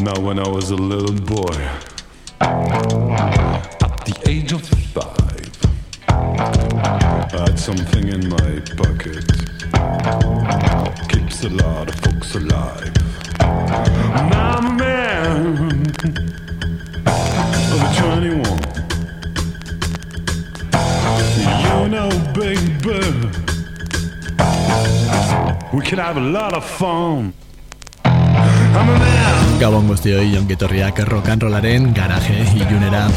Now when I was a little boy, at the age of 5, I had something in my pocket, keeps a lot of folks alive. Now I'm a man of 21. You know, baby, we can have a lot of fun. I'm a man. Gabon guztioi, ongitorriak rock and rollaren garaje ilunera.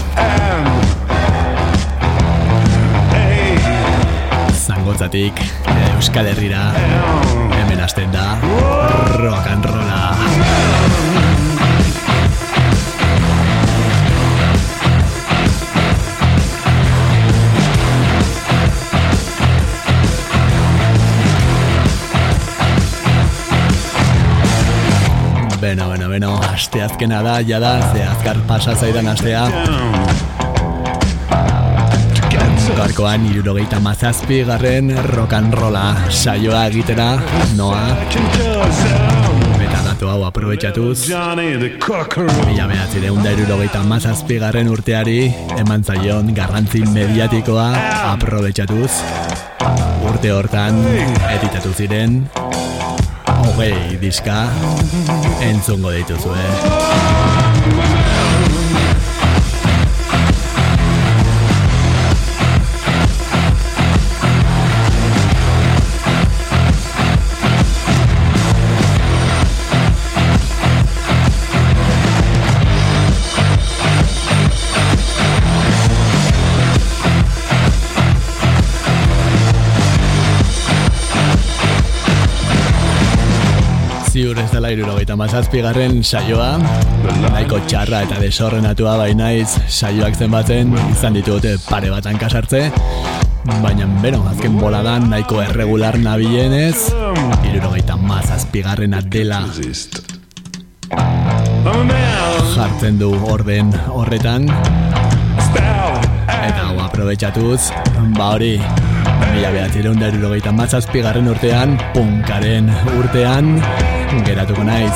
Zangotzatik Euskal Herrira, hemen hasten da rock and rolla. Beno, asteazkena da, jada, ze azkar pasa zaidan astea. Gaurkoan 77. rock and rolla saioa egitera, noa. Eta datu hau aprobetxatuz, 1977. urteari eman zaion garrantzi mediatikoa aprobetxatuz. Urte hortan editatu ziren 20 diska entzungo dituzue. Ziur ez dela 77. saioa, nahiko txarra eta desorrenatua bainaiz saioak zenbatzen, izan ditut pare bat hankasartze, baina beno, azken boladan nahiko erregular nabienez, 77. dela jartzen du orden horretan, eta hau aprobetxatuz, hori 1977. urtean, punkaren urtean, geratuko naiz.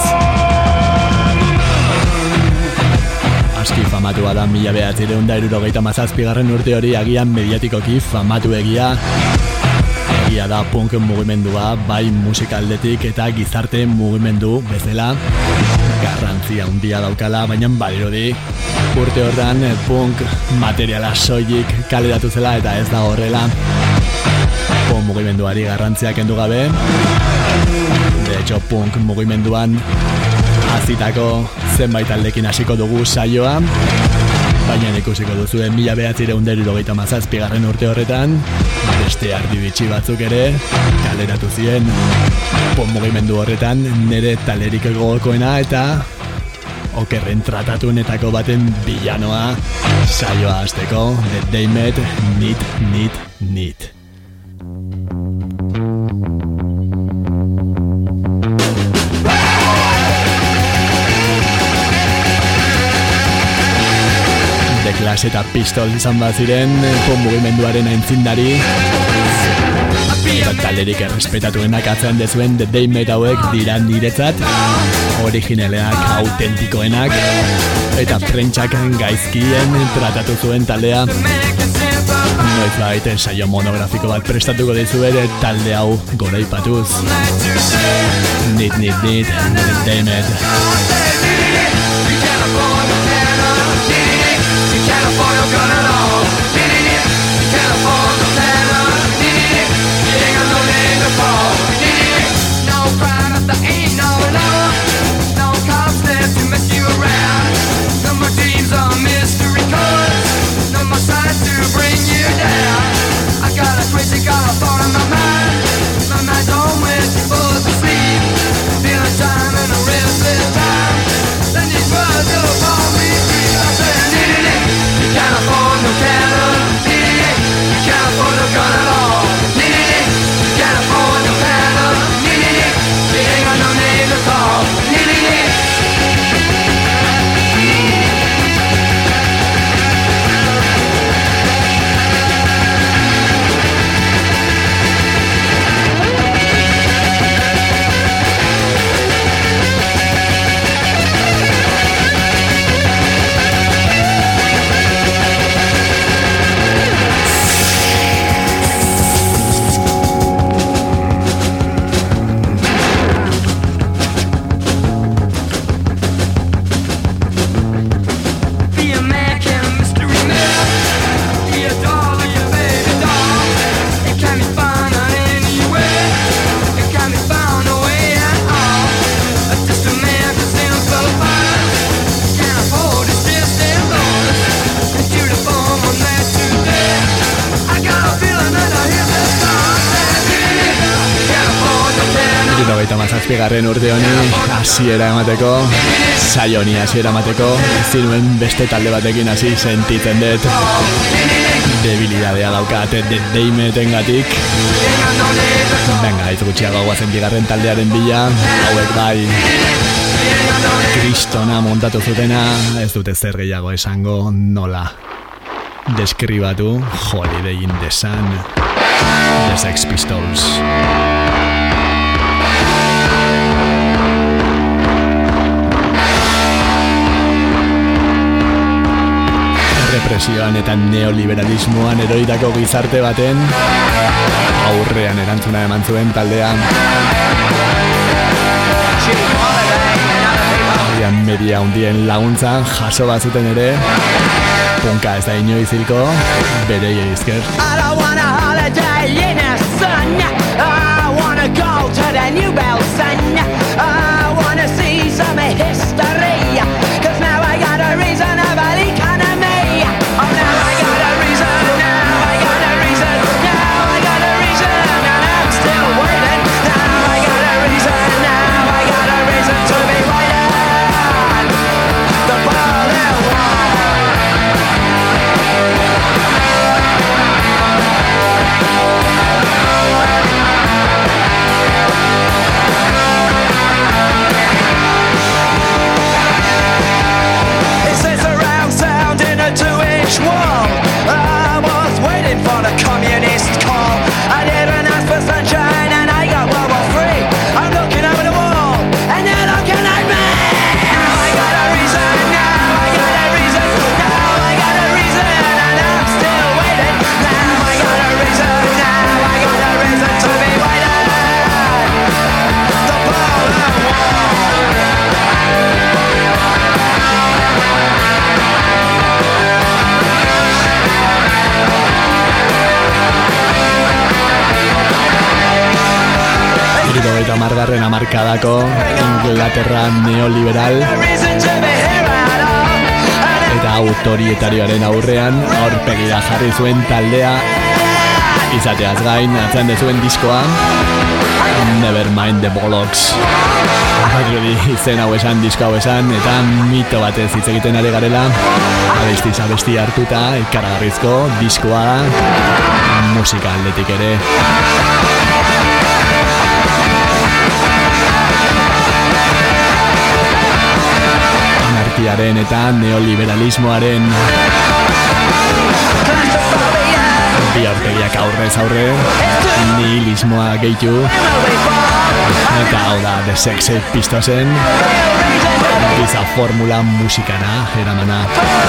Aski famatua da 1977. urte hori, agian mediatikoki famatu egia da punk mugimendua, bai musikaldetik eta gizarte mugimendu bezala garrantzia handia daukala, baina badirudi urte hortan punk materiala soilik kaleratu zela eta ez da horrela. Punk mugimenduari garrantzia kendu gabe. De hecho, punk mugimenduan hazitako zenbait aldekin hasiko dugu saioa, baina ikusiko duzue 1977. urte horretan beste ardibitxi batzuk ere kaleratu ziren punk mugimendu horretan, nire talerik gogokoena eta okerren tratatuenetako baten bilanoa saioa hasteko, The They Met, Need. The Clash eta Pistol izan bat ziren punk mugimenduaren aintzindari eta talderik errespetatuenak atzean dezuen The They Met hauek dira niretzat originaleak, autentikoenak eta prentsak gaizkien tratatu zuen taldea. Noizbait saio monografiko bat prestatuko dizuet talde hau goraipatuz. Need, The They Met. Then you 2017 urte honi hasiera emateko, saio honi hasiera emateko, zinuen beste talde batekin hasi sentitzen dut debilidadea daukat deimetengatik. Venga, ez gutxiago guazen bigarren taldearen bila, hauek bai kristona montatu zutena, ez dute zer gehiago esango, nola deskribatu Holiday in the Sun, The Sex Pistols. Represioan eta neoliberalismoan eroitako gizarte baten aurrean erantzuna eman zuen taldea. Agian media hundien laguntzan jaso bazuten ere, punka ez da inoiz hilko, berei eizker. I don't want a holiday in the sun. I want to go to the New Bell Sun. I want to see some history, 'cause now I got a reason about economy. Oh, now I got a reason, now I got a reason, now I got a reason, and I'm still waiting. Now I got a reason, now I got a reason to be waiting. The Berlin Wall. It says around sound in a 2-inch wall. I was waiting for the communist call. I didn't ask for sunshine and I got World War III. I'm looking over the wall and they're looking at me. Now I got a reason, now I got a reason, now I got a reason, and I'm still waiting. Now I got a reason, now I got a reason to be waiting. The Berlin Wall. Hirurogeita hamargarren hamarkadako Inglaterra neoliberal eta autoritarioaren aurrean aurpegira jarri zuen taldea izateaz gain atzean dezuen diskoa Nevermind the Bollocks. Badirudi izen hau esan, disko hau esan, eta mito batez hitz egiten ari garela, abestiz abesti hartuta, ikaragarrizko diskoa musika aldetik ere. Anarkiaren eta neoliberalismoaren bi aurpegiak aurrez aurre, nihilismoa gehitu, eta hau da The Sex Pistolsen giza formula musikana eramana.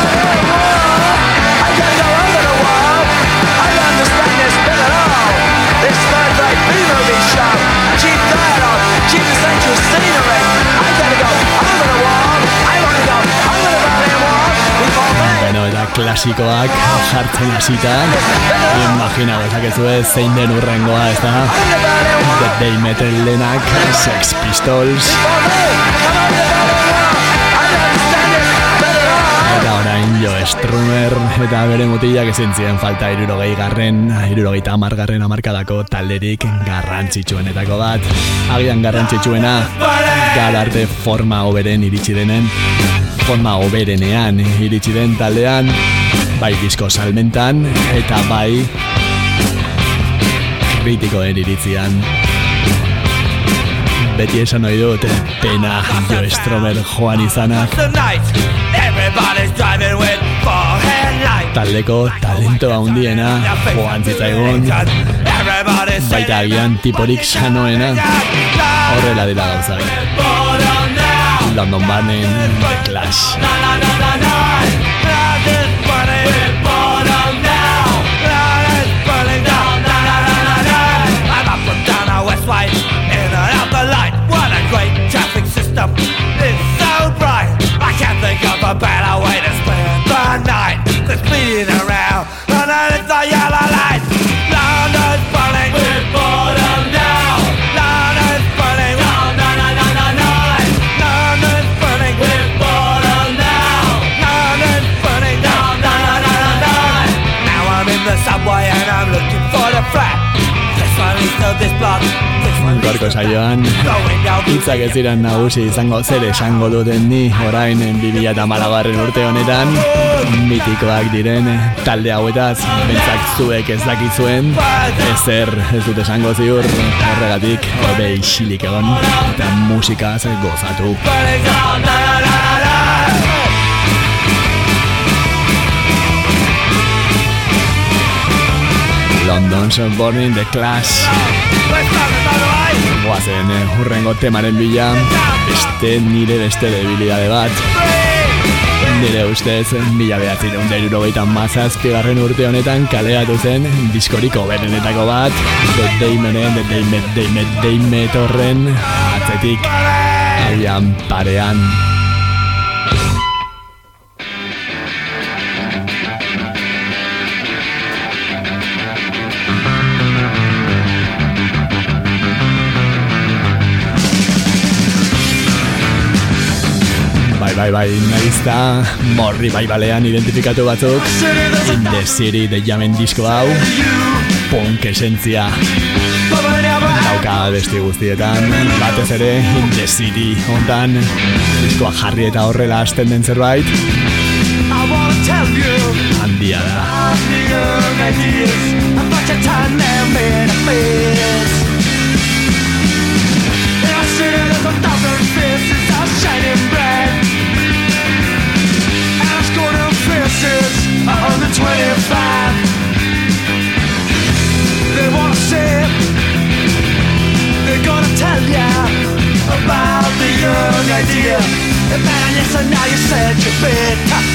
Beno, eta klasikoak jartzen hasita, imagina dezakezue zein den urrengoa, ez da? The Day Metal denak, Sex Pistols. Eta orain Jo Strummer eta bere mutilak ezin ziren falta 70. hamarkadako talderik garrantzitsuenetako bat. Agian garrantzitsuena gaur arte forma hoberenean iritsi den taldean, bai disko salmentan eta bai kritikoen iritzian. Beti esan ohi dut, pena Jo Strummer joan izana. Taldeko talento handiena joan zitzaigun, baita agian tiporik sanoena, horrela dira gauzak. London Barnen, The Clash. A better way to spend the night. There's bleeding around underneath the yellow light. London's burning, we're boredom now. London's burning, no, no, no, no, no, no. London's burning, we're boredom now. London's burning, no, no, no, no, no, no. Now I'm in the subway and I'm looking for the flat. This one east of this block, this gorko saioan. Hitzak ez ziren nagusi izango, zer esango duten ni orain 2014 urte honetan. Mitikoak diren talde hauetaz, bentzak zuek ez dakizuen, ezer ez dut esango ziur, horregatik hobe isilik egon eta musikaz gozatu. London's Born in the Clash. Guazen hurrengo temaren bila, nire beste debilidade bat. Nire ustez, 1977 urte honetan kaleratu zen diskoriko berenetako bat, The Damned horren atzetik agian parean. Bai, nahizta morri balean identifikatu batzuk In the City de Jamen disko hau punk esentzia dauka besti guztietan, batez ere In the City hontan diskoa jarri eta horrela hasten den zerbait handia da. On the 25, they wanna say, they're gonna tell ya about the young idea. And man, yes, and now you said you're better.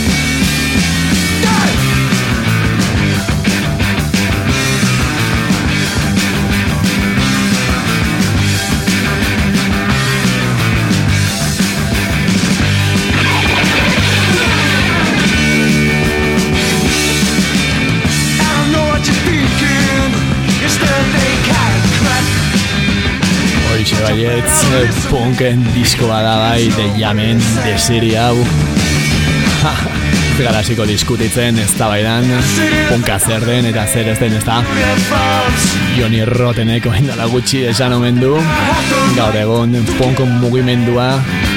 Hoxe baietz, punken diskoa da bai, The Jamen, The City hau. Garaziko diskutitzen ez da baidan, punka zer den eta zer ez den ez da. Johnny Rottenek oindala gutxi esan omen du, gaur egun punk mugimendua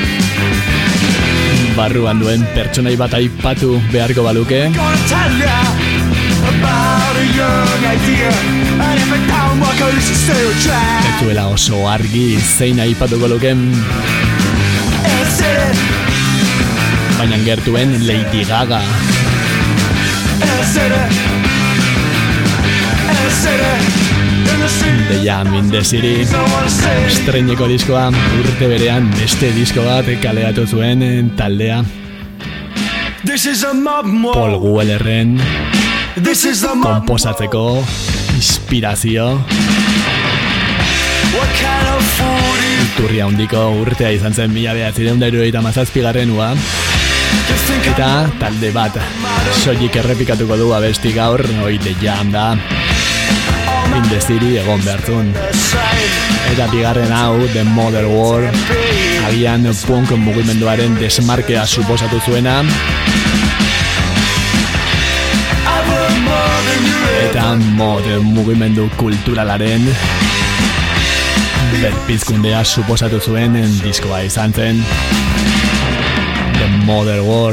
barruan duen pertsonai bat aipatu beharko baluke. Etuela oso argi zein aipatuko luken, baina gertuen Lady Gaga. The Jam in the City estreineko diskoa, urte berean beste disko bat kaleratu zuen taldea Paul Wellerren komposatzeko inspirazio iturria handiko urtea izan zen 1977 eta talde bat soilik errepikatuko du abesti gaur, hoi The Jam da In the City egon behartzun. Eta bigarren hau, The Mother War, agian punk mugimenduaren desmarkea suposatu zuena eta modern mugimendu kulturalaren berpizkundea suposatu zuen diskoa izan zen The Mother War.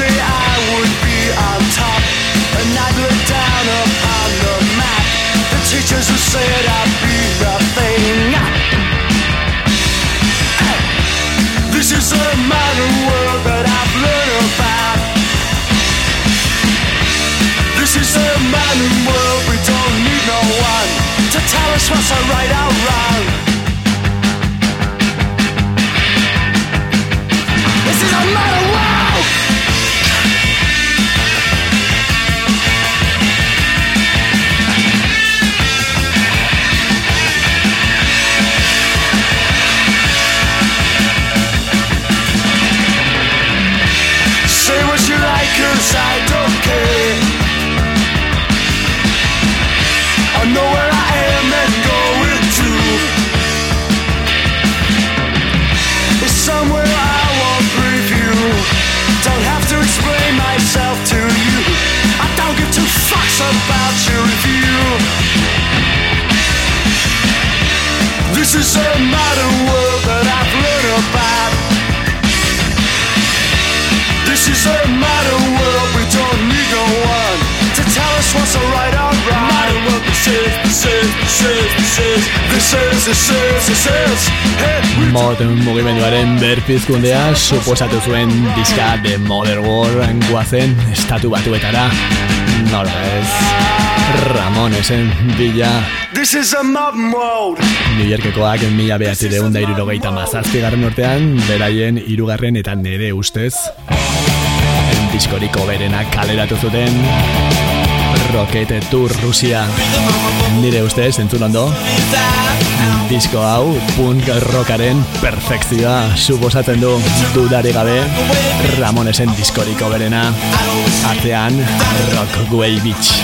Teachers who said I'd be the thing. This is a modern world that I've learned about. This is a modern world, we don't need no one to tell us what's right or wrong. This is a modern world. is a modern world that I've learned about. This is a modern world, we don't need no one to tell us what's right or wrong. Modern world, this is. Modern mugimenduaren berpizkundea suposatu zuen diska The Modern World guazen estatu batuetara. Nola ez, Ramonesen bila. This is a modern world. New Yorkekoak 1977 urtean, beraien 3. eta nire ustez diskoriko berenak kaleratu zuten Rocket Tour Rusia. Nire ustez, entzun ondo, disko hau punk rockaren perfekzioa suposatzen du, dudari gabe Ramonesen diskoriko berena, artean Rockaway Beach.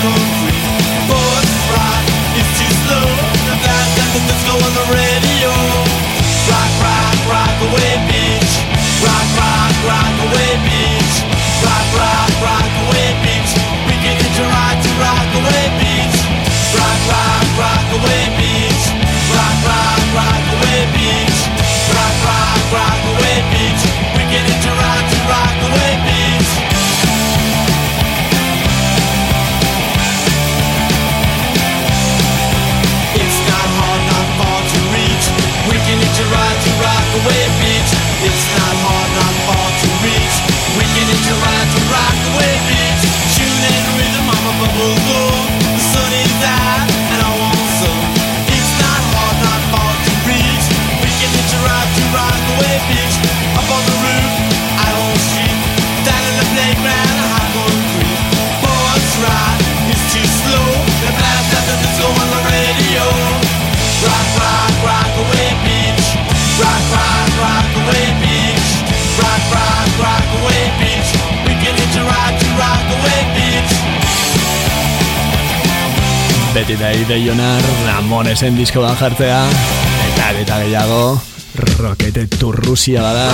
Beti da ideiona Ramonesen diskoan jartzea, eta gehiago Rocket Tour Rusia bada.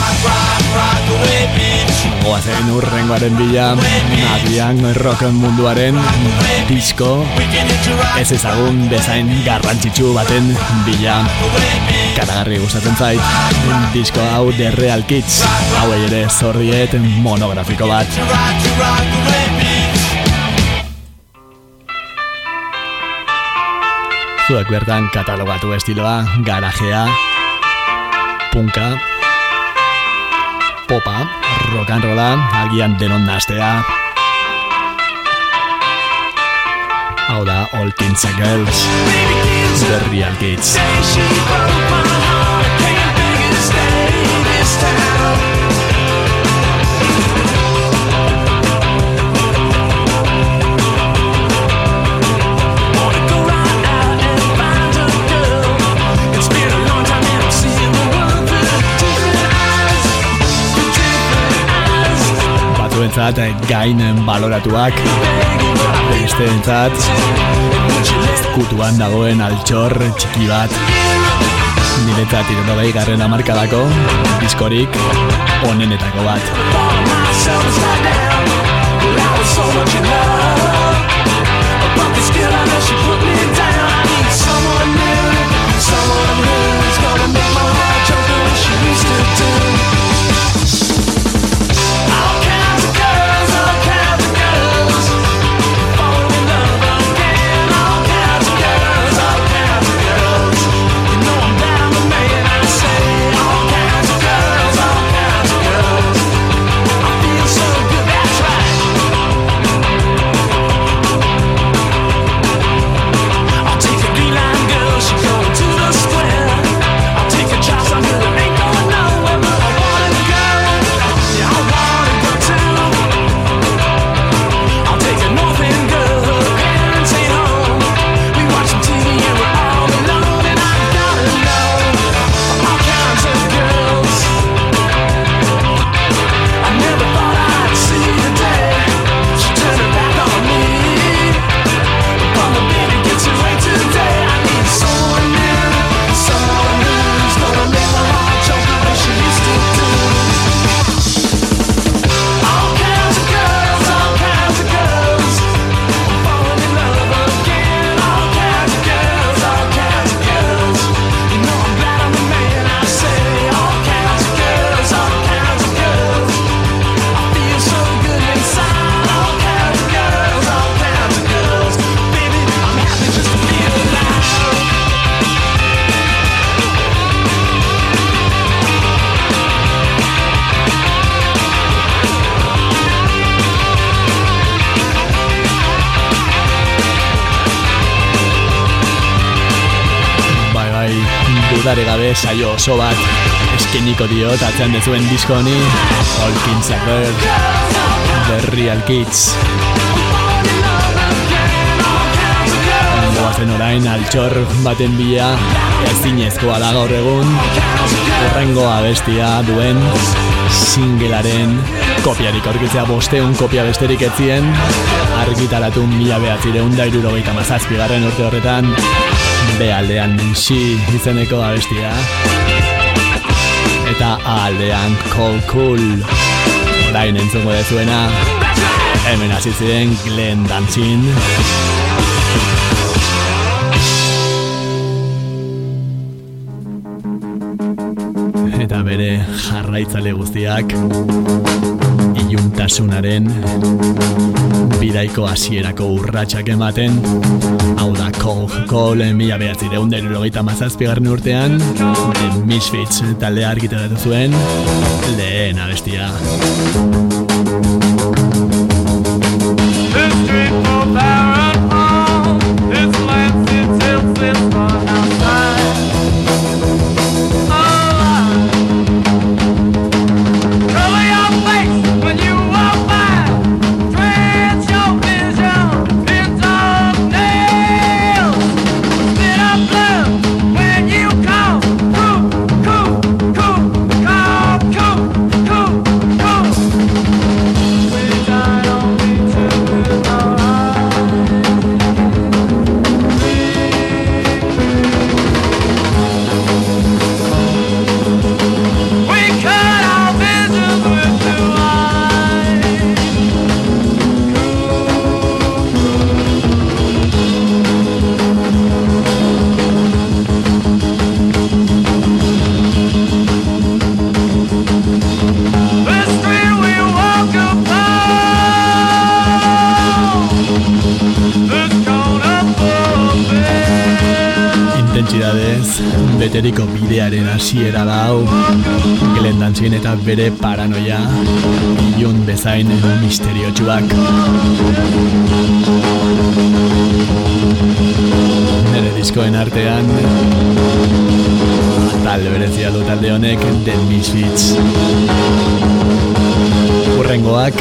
Goazen urrengoaren bila, agian rocken munduaren disko ez ezagun bezain garrantzitsu baten bila. Karagarri gustatzen zait, disko hau The Real Kids, hauei ere zordiet monografiko bat. Zuek bertan katalogatu estiloa, garajea, punka, popa, rock and rolla, agian denon nastea. Hau da All Teens and Girls, The Real Kids. Batzuentzat gainen baloratuak, besteentzat kutuan dagoen altxor txiki bat. Niretzat 70. hamarkadako diskorik onenetako bat. dudare gabe saio oso bat eskeniko diot atzean dezuen disko honi All Kids Are There, The Real Kids. Goazen orain altxor baten bila ezinezkoa da gaur egun hurrengo abestia duen singlearen kopiarik aurkitzea 500 kopia besterik etzien argitaratu 1977 urte horretan B-aldean She izeneko abestia eta A-aldean Cool orain entzungo dezuena hemen hasi ziren Glenn Danzig eta bere jarraitzale guztiak iluntasunaren bidaiko hasierako urratsak ematen hau da Cole 1977 urtean The Misfits taldea argitaratu zuen lehen abestia. Beteriko bidearen hasiera da hau Glenn Danzig eta bere paranoia ilun bezain misteriotsuak nire diskoen artean atal berezia du talde honek The Misfits urrengoak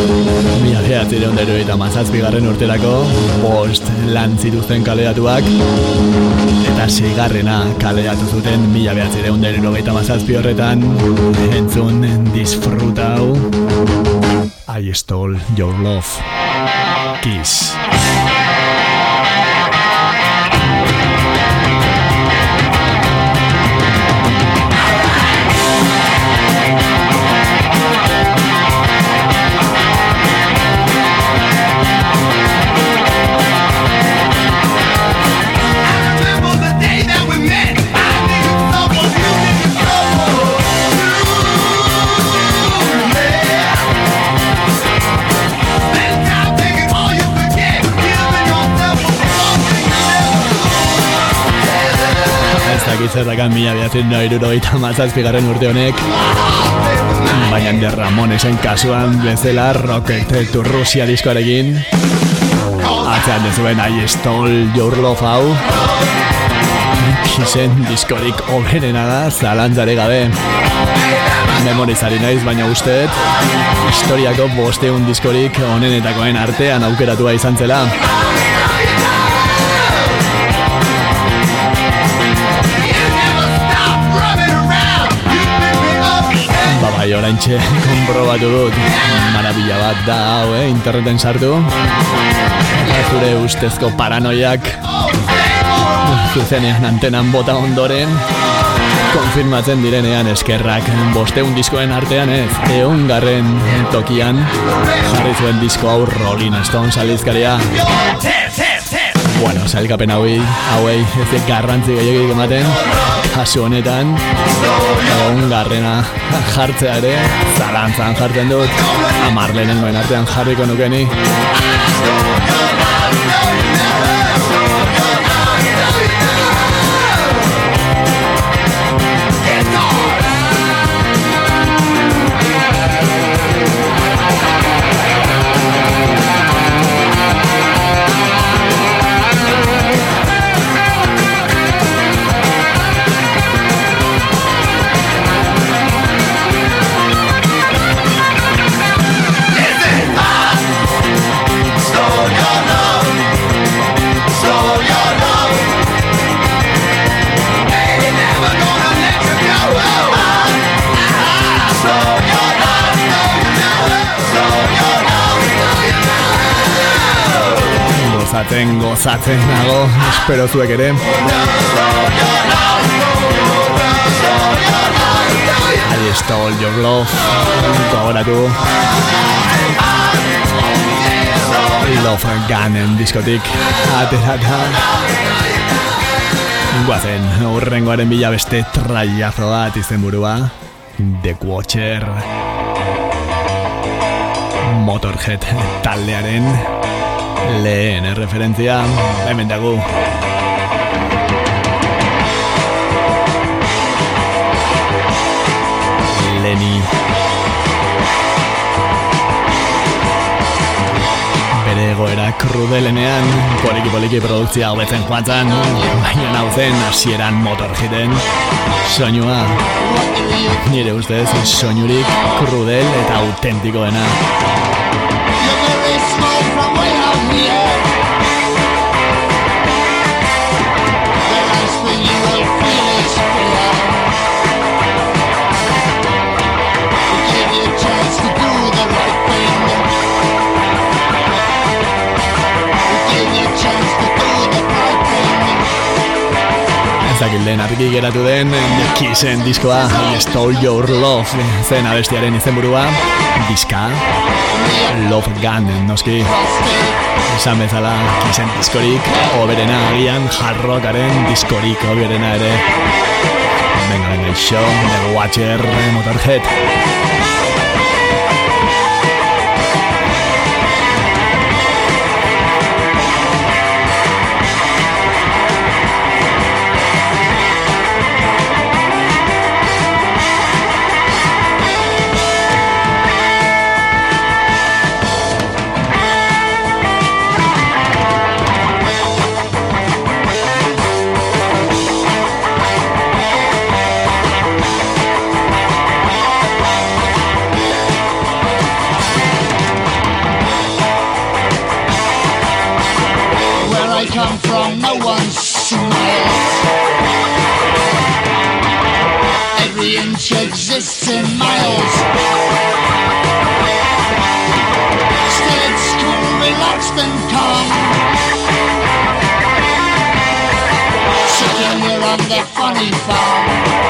1977 urterako 5 lan zituzten kaleratuak eta 6. kaleratu zuten 1977 horretan entzun disfrutau I Stole Your Love Kiss. Zerrakan 1977 urte honek baina de Ramonesen kasuan bezala Rocket to Russia diskoarekin atzean dezuen I Stole Your Love hau Kissen diskorik oberena da zalantzare gabe memorizari naiz baina usteet historiako 500 diskorik onenetakoen artean aukeratua izan zela. Bai, oraintxe konprobatu dut marabila bat da hau, interneten sartu zure ustezko paranoiak zuzenean antenan bota ondoren konfirmatzen direnean eskerrak 500 diskoen artean ez 100. tokian jarri zuen disko hau Rolling Stones aldizkaria. Bueno, sailkapen hauei ez garrantzi gehiagik ematen kasu honetan 100. jartzea ere zalantzan jartzen dut 10 lehenengoen artean jarriko nukeni. gozatzen nago, espero zuek ere. I stole your love, gogoratu. Love Gunnen diskotik aterata. Guazen, urrengoaren bila beste trailazo bat izenburua, The Watcher. Motorhead taldearen lehen referentzia, hemen dago. Lenny bere egoera krudelenean poliki produkzioa hobetzen joatzen, baina nauzen hasieran Motorheaden soinua nire ustez soinurik krudel eta autentikoena. Lehen argi geratu den The Kissen diskoa, I Stole Your Love zen abestiaren izenburua, diska Love Gunnen noski. Esan bezala Kissen diskorik oberena, agian jarrokaren diskorik oberena ere. Venga, show, The Watcher, Motorhead. Exists in miles. Still it's cool, relaxed and calm. Sitting here on the funny farm.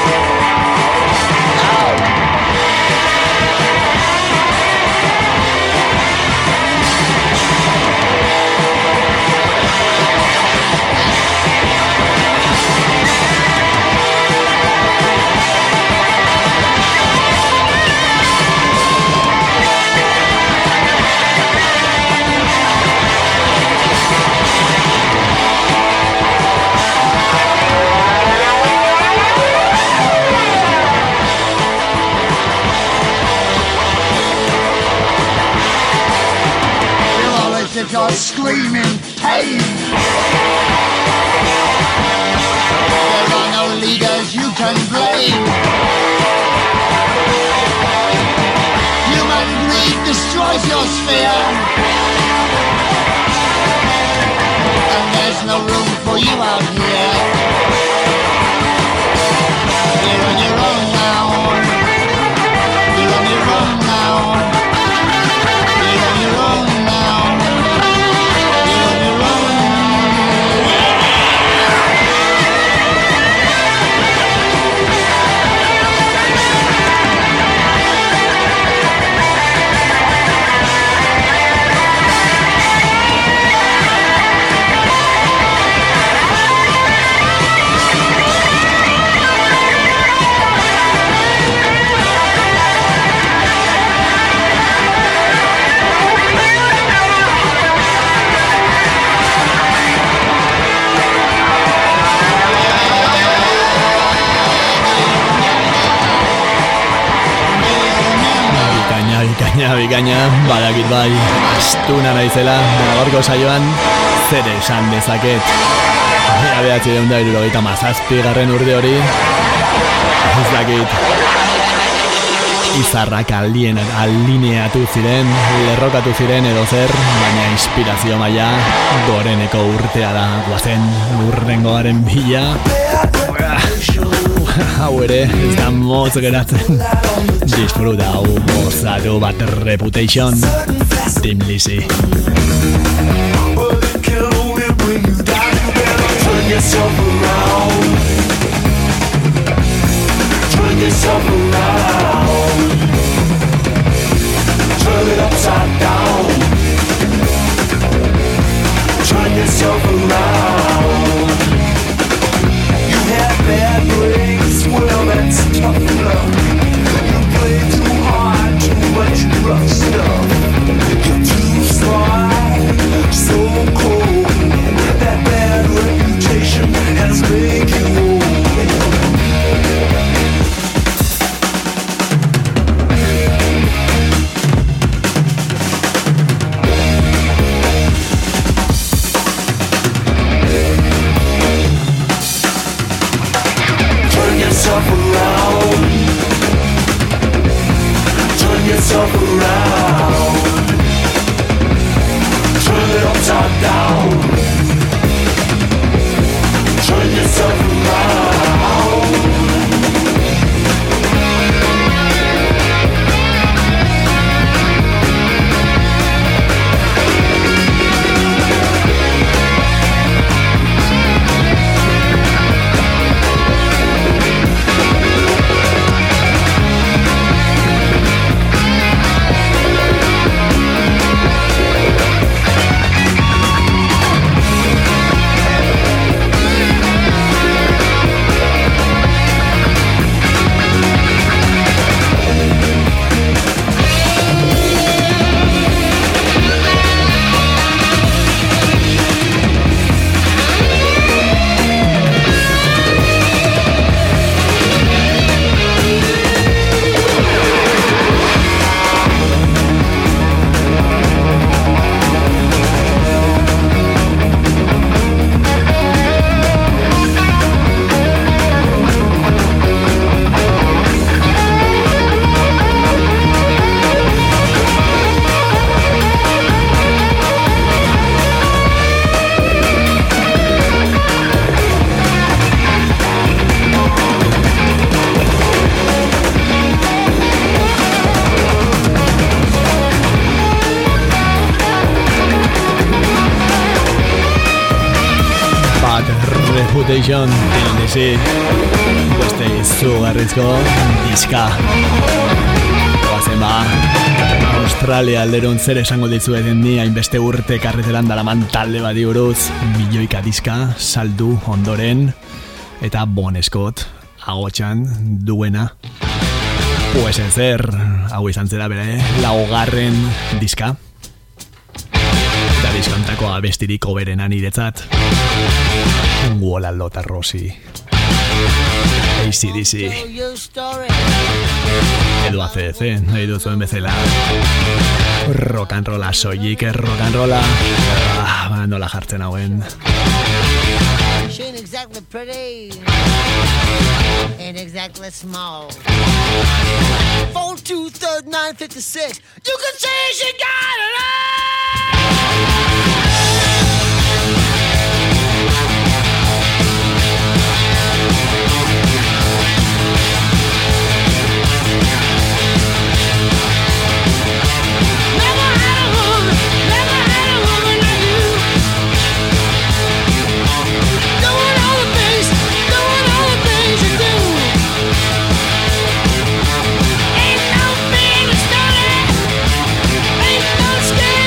If you're screaming pain, there are no leaders you can blame. Human greed destroys your sphere, and there's no room for you out here. You're on your own now. You're on your own now. You're on your own now. Bikaina, badakit bai, astuna naizela, gaurko saioan, zer esan dezaket. 1977 urte hori, ez dakit, izarrak alineatu ziren, lerrokatu ziren edo zer, baina inspirazio maila goreneko urtea da, guazen urrengoaren bila. Hau ere, ez da motz geratzen. Disfruta hau gozatu bat Reputation, Tim Lizzy. yourself around. Turn yourself around. Turn it upside down. Turn yourself around. You have bad breaks, well that's tough love. You play too hard, too much rough stuff. You're too sly, so cold. That bad reputation has made you old. Turn yourself around. Turn yourself around. Turn it upside down. Turn yourself around. Reputation TLC beste izugarrizko diska oazen ba Australia alderon zer esango dizueten ni hainbeste urte karreteran daraman talde bati buruz milioika diska saldu ondoren eta Bon Scott agotxan duena pues ezer hau izan zera bere laugarren diska eta diskantako abestirik oberena niretzat Uola Lota Rossi AC/DC edo ACDC nahi duzuen bezala rock and rolla soilik rock and rolla nola jartzen hauen She ain't exactly pretty, ain't exactly small. 4-2-3-9-56. You can say she got it all. Scared.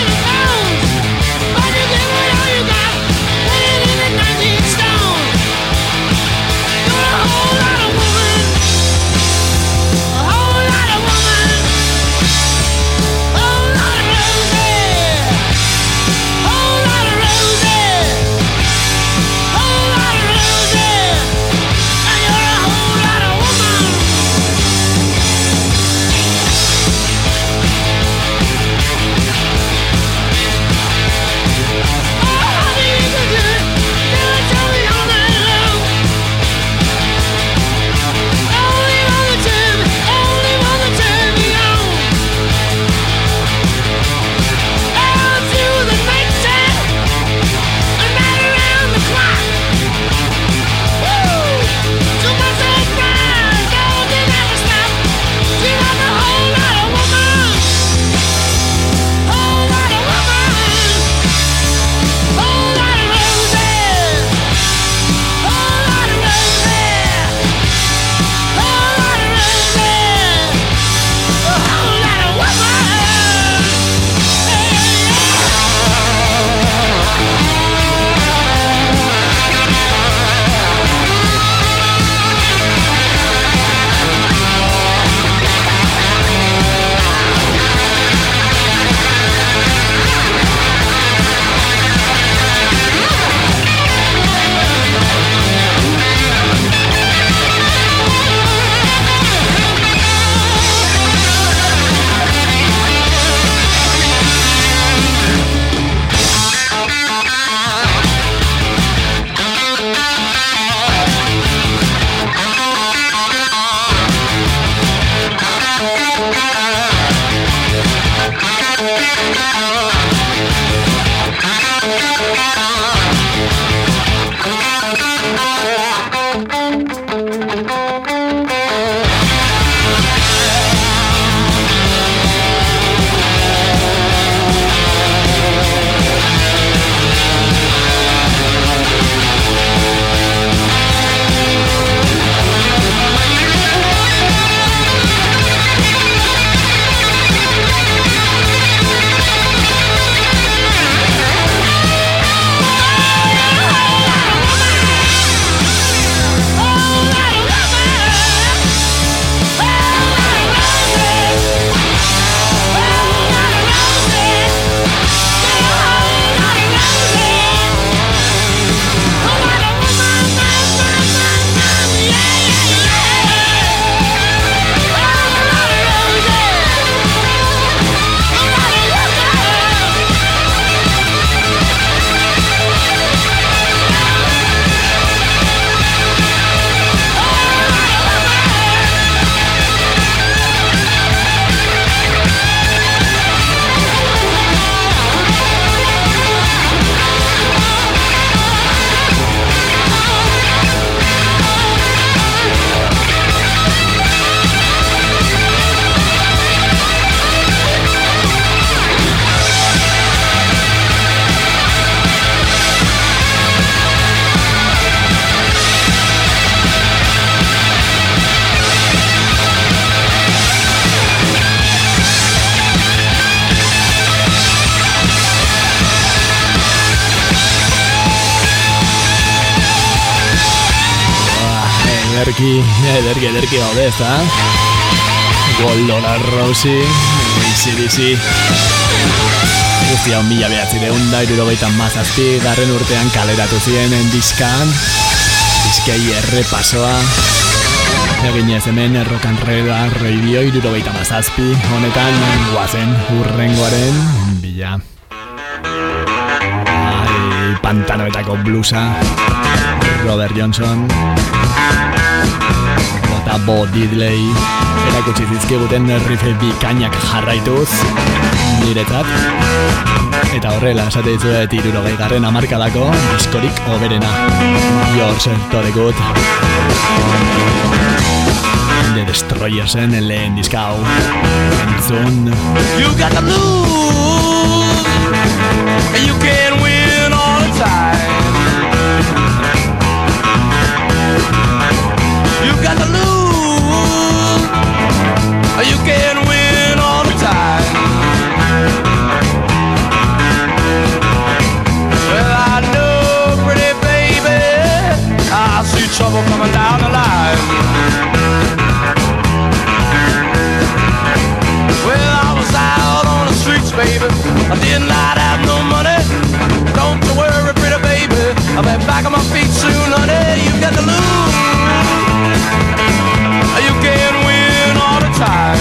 ederki gaude, ezta? Goldora Rosie, ACDC. Guzti hau 1977 garren urtean kaleratu ziren diskan. Diskei errepasoa. Eginez hemen Rock and Roll Radio 77 honetan guazen urrengoaren bila. Pantanoetako bluesa, Robert Johnson eta Bo Diddley erakutsi zizkiguten rife bikainak jarraituz niretzat, eta horrela esate dizuet 60garren hamarkadako diskorik hoberena, Yourself to the Good, The Destroyersen lehen diska hau entzun. You got the blues and you can't win all the time. You got the blues and you can't win all the time. Well, I know, pretty baby, I see trouble coming down the line. Well, I was out on the streets, baby, I did not have no money. Don't you worry, pretty baby, I'll be back on my feet soon, honey. You got the lose, you can't win all the time.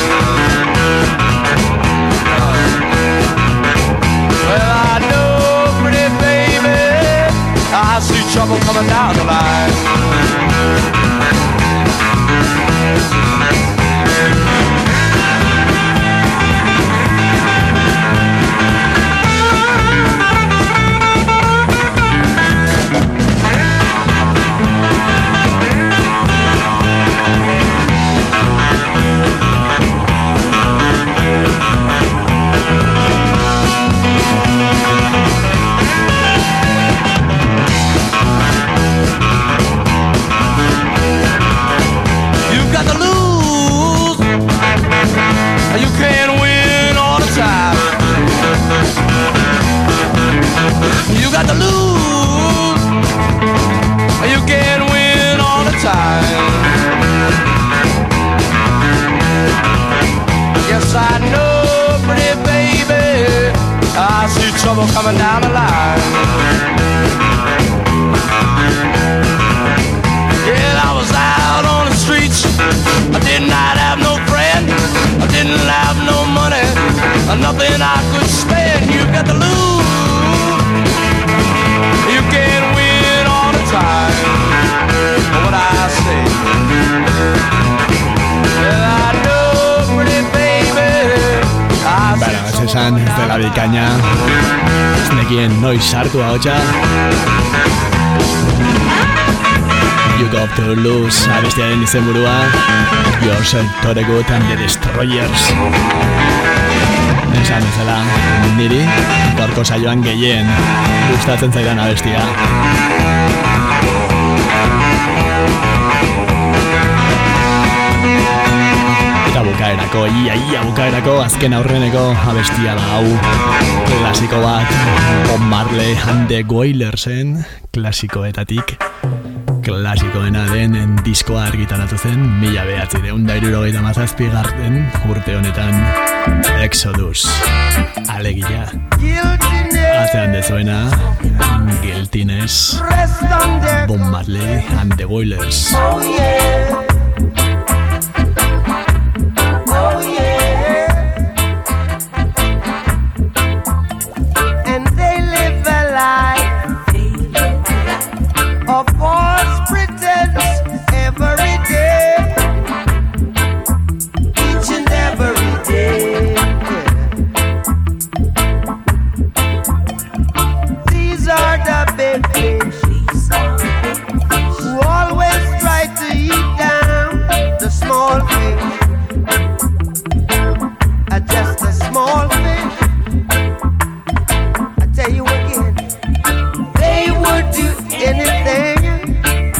Well, I know, pretty baby, I see trouble coming down the line. You got to lose, you can't win all the time. Yes, I know, pretty baby, I see trouble coming down the line. Yeah, I was out on the streets, I did not have no friend, I didn't have no money, nothing I could spend. You got to lose, you can't win all the time. What I say, well, I know, pretty baby, I Bueno, ez esan, ez dela bikaina, ez nekien noiz sartu ahotsa. You got to lose, abestiaren izenburua, Yourself to the Good and The Destroyers. Esan ezela, niri, gorko saioan gehien gustatzen zaidan abestia. Eta bukaerako, ia bukaerako, azken aurreneko abestia da hau. Klasiko bat, Bob Marley and the Wailers-en klasikoetatik klasikoena den diskoa argitaratu zen 1977 garren urte honetan, Exodus, alegia. Atzean dezuena, Guiltiness, Bob Marley and the Wailers. Oh yeah. Oh yeah. And they live a life of false pretense every day, each and every day. These are the big fish who always try to eat down the small fish. Just a small fish. I tell you again, they would do anything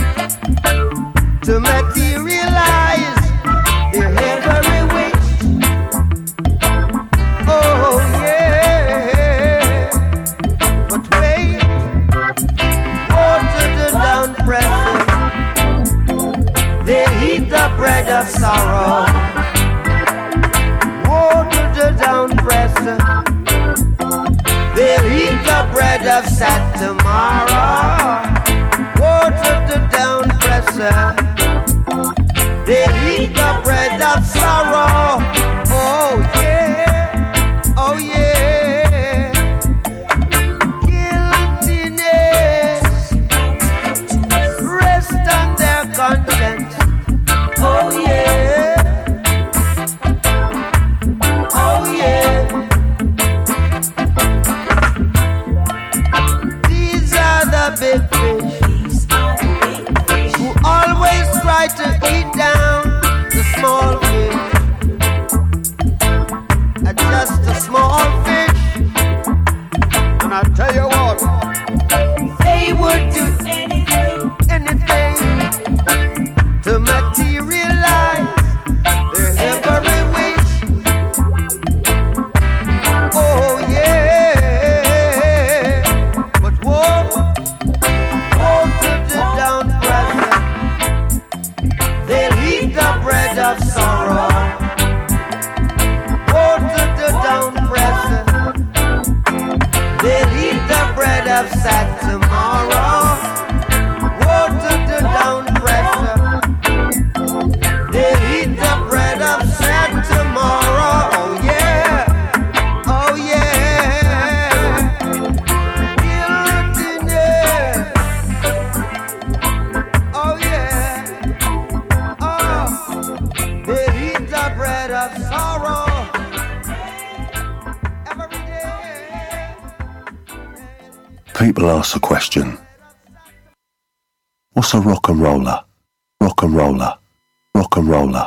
to materialize their every wish. Oh yeah, but wait, go to the down pressure. They eat the bread of sorrow. Woe to the down-presser. They eat the bread of sad tomorrow. Woe to the down-presser. They eat the bread of sorrow. Oh yeah, oh yeah. Guiltiness rest on their conscience. Oh yeah, oh yeah. These are the big fish who always try to eat down the small fish. Just a small fish. And I tell you what, they would do anything to materialize their every wish. Oh yeah, but woe to the down-presser. They'll eat the bread of sorrow. Woe to the down-presser. They'll eat the bread of sad tomorrow. Woe to the down-presser. They'll eat the bread of sad tomorrow. Oh yeah, oh yeah. Guiltiness. Oh yeah, oh. They'll eat the bread of sorrow every day. People ask the question, what's a rock and roller? Rock and roller, rock and roller.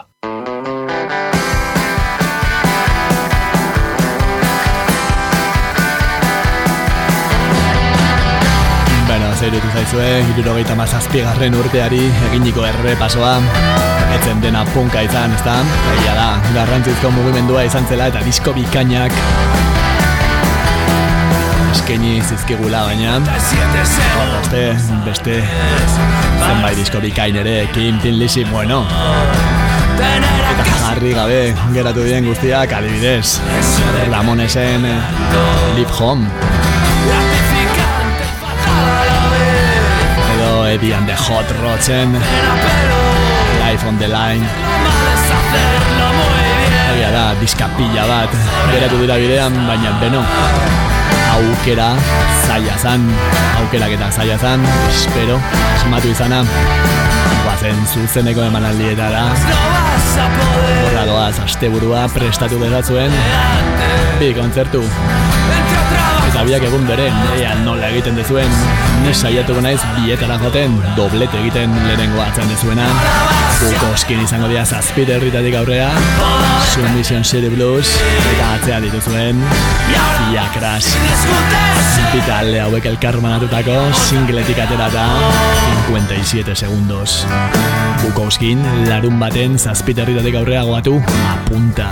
Bueno, zeirutu zaizue, 77. urteari eginiko errepasoa. Etzen dena punka izan, ezta? Egia da, garrantzizko mugimendua izan zela eta disko bikainak eskaini zizkigula, baina beste zenbait disko bikain ere, Kim, Tin Lizzy, bueno, eta jarri gabe geratu diren guztiak, adibidez Ramonesen Live Home, edo Eddie and the Hot Rodsen Life on the Line. Egia da, diskapila bat geratu dira bidean, baina beno, aukera zaila zan, aukeraketa zaila zan, espero, asmatu izana, guazen zuzeneko emanaldietara, horra doaz, asteburua prestatu dezatzuen, bi kontzertu, eta biak egun beren, ea nola egiten dezuen, nesaiatuko naiz bietara joten, doblete egiten lehenengo atzen dezuena, Bukowskin izango dira Zazpiterritatik aurrea, Submission City Blues, eta atzea dituzuen, Fiakras. Bitalde hauek elkarmanatutako singletik aterata 57 segundos. Bukowskin larun baten Zazpiterritatik aurrea goatu, apunta.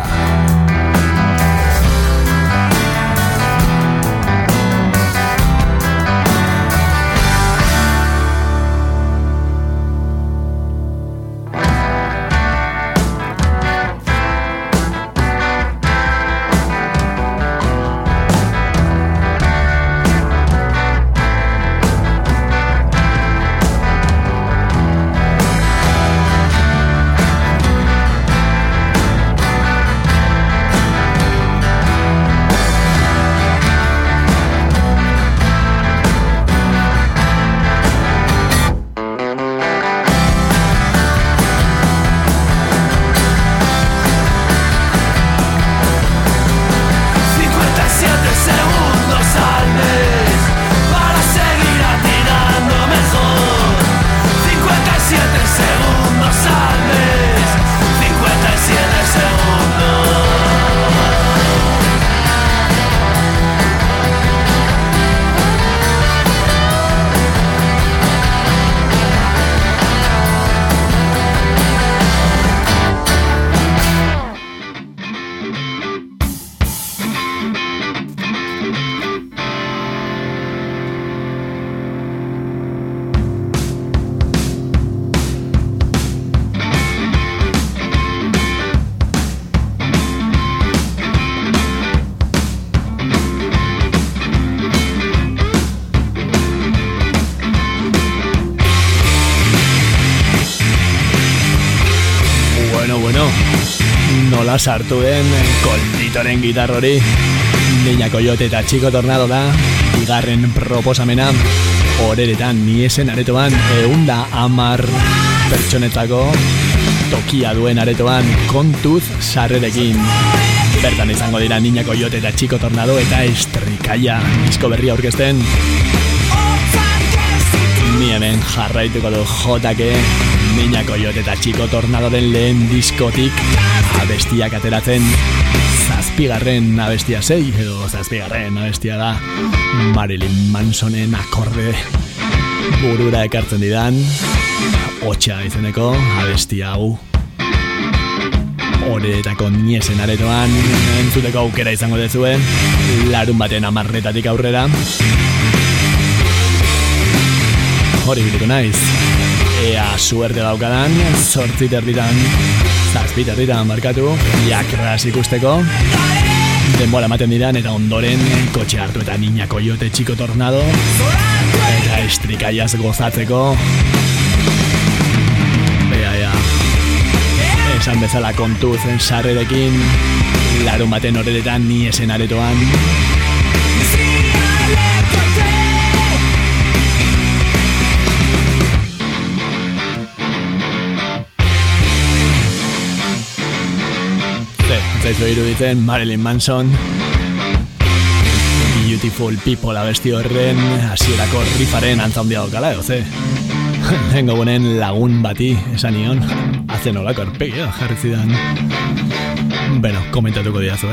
Bueno, nola sartu den Kolditoren gitarra hori. Niña Coyote eta Chico Tornado da bigarren proposamena. Horeretan niesen aretoan 110 pertsonetako tokia duen aretoan kontuz sarrerekin. Bertan izango dira Niña Coyote eta Chico Tornado eta Estrikaia disko berria aurkezten. Ni hemen jarraituko du jotake Niña Coyote eta Chico Tornadoren lehen diskotik abestiak ateratzen. Zazpigarren abestia 6 edo zazpigarren abestia da Marilyn Mansonen akorde burura ekartzen didan Hotxa izeneko abestia hau. Horeetako niesen aretoan entzuteko aukera izango dezue larun baten 10:00 aurrera. Hori bileko naiz, ea suerte daukadan 8:30 7:30 markatu jakras ikusteko denbora ematen didan eta ondoren kotxe hartu eta Niña Coyote Chico Tornado eta Estrikaiaz gozatzeko. Esan bezala kontuz sarrerekin larun baten horretan ni esen aretoan. Zaizu iruditzen Marilyn Manson Beautiful People abesti horren hasierako rifaren antzaundia daukala edo ze. Lengo gunen lagun bati esan nion hazen olako arpegia jarri zidan. Bueno, komentatuko diazu,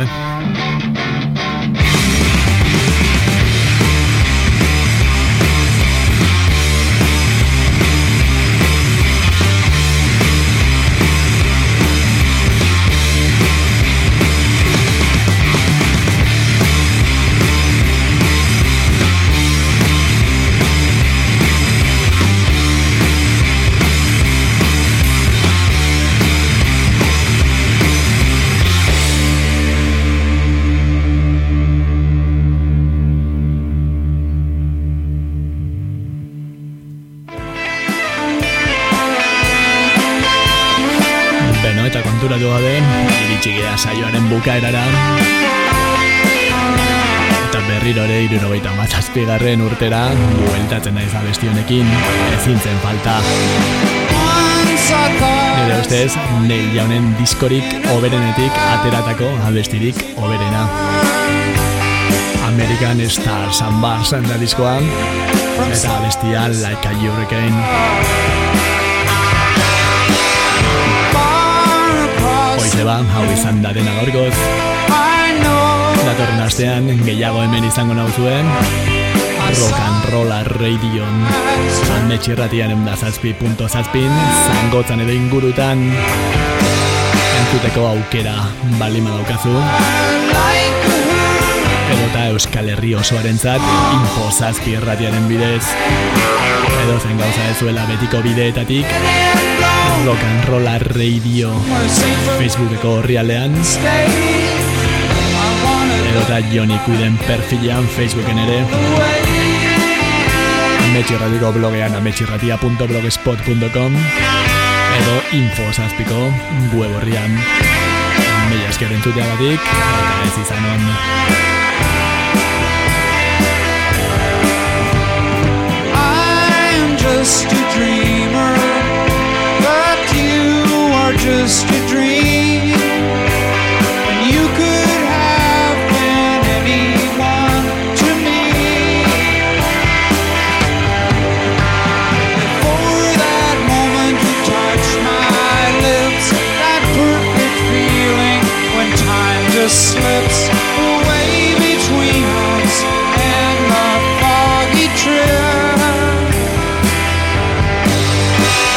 iritsi gea saioaren bukaerara eta berriro ere 77. urtera bueltatzen naiz abesti honekin ezin zen falta. Nire ustez Neil Youngen diskorik hoberenetik ateratako abestirik hoberena. American Stars and Bars da diskoa eta abestia Like a Hurricane. Hoize ba, hau izan da dena gaurkoz. Datorren astean gehiago hemen izango nauzuen Rock and Rolla Radion Ametxirratian 107.7 Zangotzan edo ingurutan entzuteko aukera balima daukazu edota Euskal Herri osoarentzat Info 7 irratiaren bidez edo zen gauza ezuela betiko bideetatik Rock and Rolla Radio Facebookeko horrialdean edota Joni Kuiden perfilean Facebooken ere Ametxirratiko blogean ametxirratia.blogspot.com edo Info 7ko web horrian. Mila esker entzuteagatik eta ez izan on. I'm just a dreamer, but you are just a dream. And you could have been anyone to me. Before that moment you touched my lips, that perfect feeling when time just slips away between us and the foggy trip.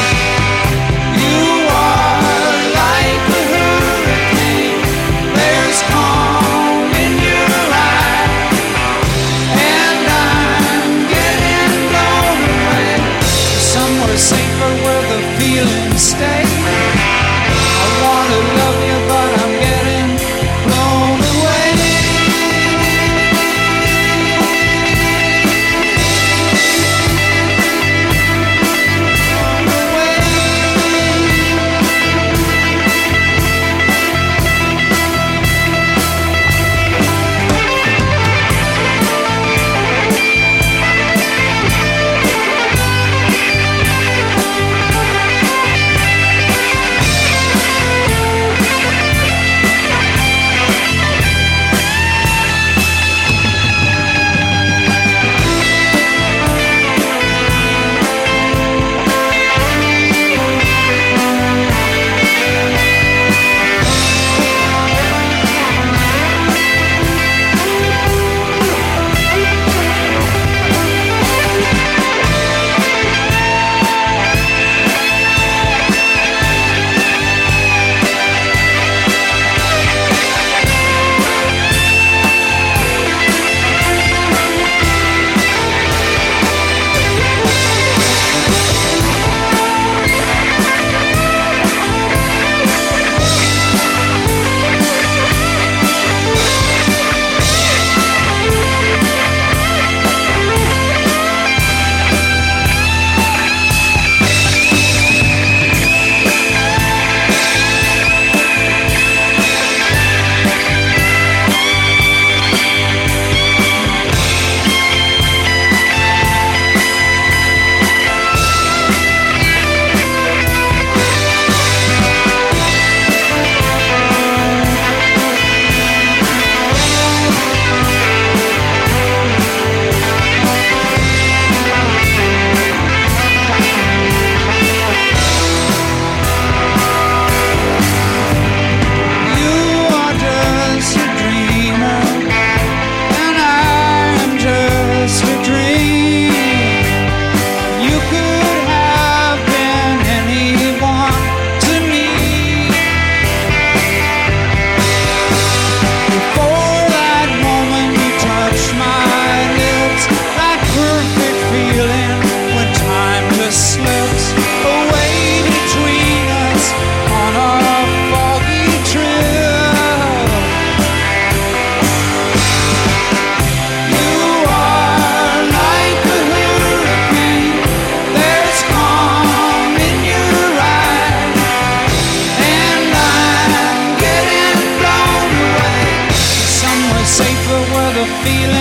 feel